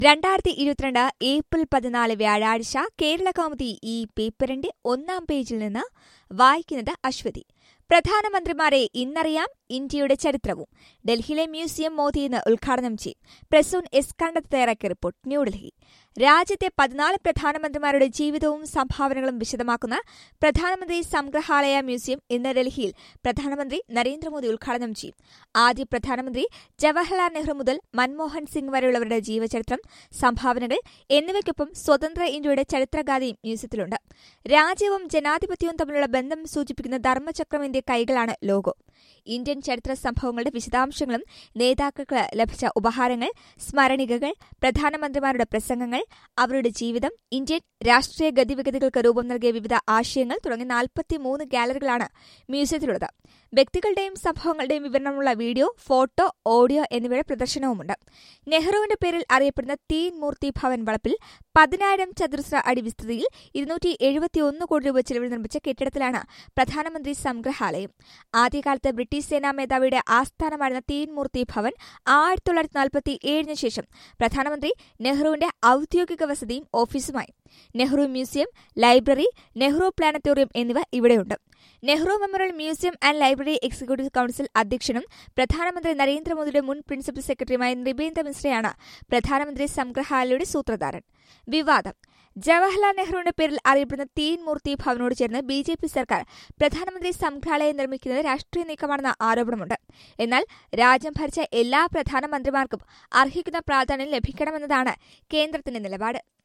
2022 April 14 വ്യാഴാഴ്ച കേരളകൗമുദി ഈ പേപ്പറിന്റെ ഒന്നാം പേജിൽ നിന്ന് വായിക്കുന്നത് അശ്വതി. പ്രധാനമന്ത്രിമാരെ ഇന്നറിയാം, ഇന്ത്യയുടെ ചരിത്രവും. ഡൽഹിയിലെ മ്യൂസിയം മോദി ഇന്ന് ഉദ്ഘാടനം ചെയ്യും. പ്രസൂൺ എസ് കണ്ടത്ത് തയ്യാറാക്കിയ റിപ്പോർട്ട്. ന്യൂഡൽഹി. രാജ്യത്തെ 14 പ്രധാനമന്ത്രിമാരുടെ ജീവിതവും സംഭാവനകളും വിശദമാക്കുന്ന പ്രധാനമന്ത്രി സംഗ്രഹാലയ മ്യൂസിയം ഇന്ന് ഡൽഹിയിൽ പ്രധാനമന്ത്രി നരേന്ദ്രമോദി ഉദ്ഘാടനം ചെയ്യും. ആദ്യ പ്രധാനമന്ത്രി ജവഹർലാൽ നെഹ്റു മുതൽ മൻമോഹൻ സിംഗ് വരെയുള്ളവരുടെ ജീവചരിത്രം, സംഭാവനകൾ എന്നിവയ്ക്കൊപ്പം സ്വതന്ത്ര ഇന്ത്യയുടെ ചരിത്രഗാഥയും മ്യൂസിയത്തിലുണ്ട്. രാജ്യവും ജനാധിപത്യവും തമ്മിലുള്ള ബന്ധം സൂചിപ്പിക്കുന്ന ധർമ്മചക്രമിന്റെ കൈകളാണ് ലോഗോ. ഇന്ത്യൻ ചരിത്ര സംഭവങ്ങളുടെ വിശദാംശങ്ങളും നേതാക്കൾക്ക് ലഭിച്ച ഉപഹാരങ്ങൾ, സ്മരണികകൾ, പ്രധാനമന്ത്രിമാരുടെ പ്രസംഗങ്ങൾ, അവരുടെ ജീവിതം, ഇന്ത്യൻ രാഷ്ട്രീയ ഗതിവിഗതികൾക്ക് രൂപം നൽകിയ വിവിധ ആശയങ്ങൾ തുടങ്ങി 43 ഗാലറികളാണ് മ്യൂസിയത്തിലുള്ളത്. വ്യക്തികളുടെയും സംഭവങ്ങളുടെയും വിവരണമുള്ള വീഡിയോ, ഫോട്ടോ, ഓഡിയോ എന്നിവയുടെ പ്രദർശനവുമുണ്ട്. നെഹ്റുവിന്റെ പേരിൽ അറിയപ്പെടുന്ന തീൻ മൂർത്തി ഭവൻ വളപ്പിൽ 10,000 ചതുരശ്ര അടി വിസ്തൃതിയിൽ 271 കോടി രൂപ ചെലവിൽ നിർമ്മിച്ച കെട്ടിടത്തിലാണ് പ്രധാനമന്ത്രി സംഗ്രഹാലയം. ആദ്യകാലത്ത് ബ്രിട്ടീഷ് സേനാ മേധാവിയുടെ ആസ്ഥാനമായിരുന്ന തീൻ മൂർത്തി ഭവൻ 1947 ശേഷം പ്രധാനമന്ത്രി നെഹ്റുവിന്റെ ഔദ്യോഗിക വസതിയും ഓഫീസുമായി. Nehru museum, library, Nehru planetarium എന്നിവ ഇവിടെയുണ്ട്. Nehru memorial museum and library executive council അധ്യക്ഷനും പ്രധാനമന്ത്രി നരേന്ദ്രമോദിയുടെ മുൻ പ്രിൻസിപ്പൽ സെക്രട്ടറിയുമായ നൃപേന്ദ്ര മിശ്രയാണ് പ്രധാനമന്ത്രി സംഗ്രഹാലയയുടെ സൂത്രധാരൻ. വിവാദം. ജവഹർലാൽ നെഹ്റുവിന്റെ പേരിൽ അറിയപ്പെടുന്ന തീൻ മൂർത്തി ഭവനോട് ചേർന്ന് BJP സർക്കാർ പ്രധാനമന്ത്രി സംഗ്രഹാലയം നിർമ്മിക്കുന്നത് രാഷ്ട്രീയ നീക്കമാണെന്ന ആരോപണമുണ്ട്. എന്നാൽ രാജ്യം ഭരിച്ച എല്ലാ പ്രധാനമന്ത്രിമാർക്കും അർഹിക്കുന്ന പ്രാധാന്യം ലഭിക്കണമെന്നതാണ് കേന്ദ്രത്തിന്റെ നിലപാട്.